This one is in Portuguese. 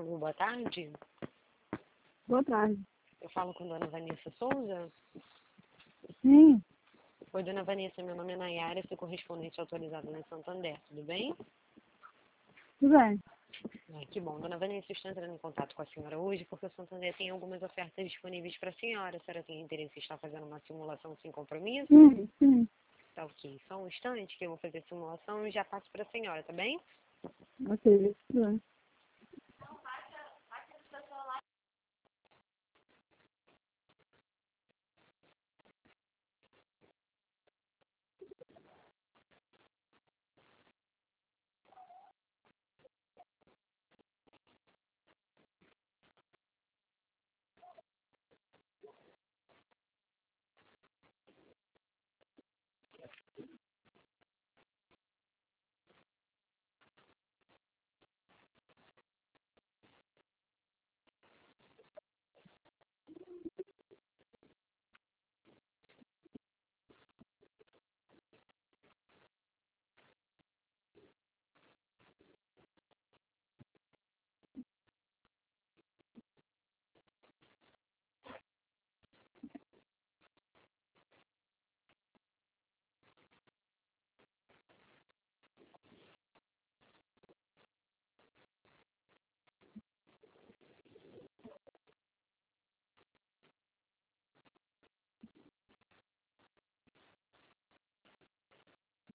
Tiago, boa tarde. Boa tarde. Eu falo com a dona Vanessa Souza. Sim, Oi, dona Vanessa, meu nome é Nayara, sou correspondente autorizada no Santander, tudo bem? tudo bem. Que bom. Dona Vanessa, eu estou entrando em contato com a senhora hoje porque o Santander tem algumas ofertas disponíveis para a senhora. A senhora tem interesse em estar fazendo uma simulação sem compromisso? Sim. Tá ok. Só um instante que eu vou fazer a simulação e já passo para a senhora, tá bem? Ok, tudo bem.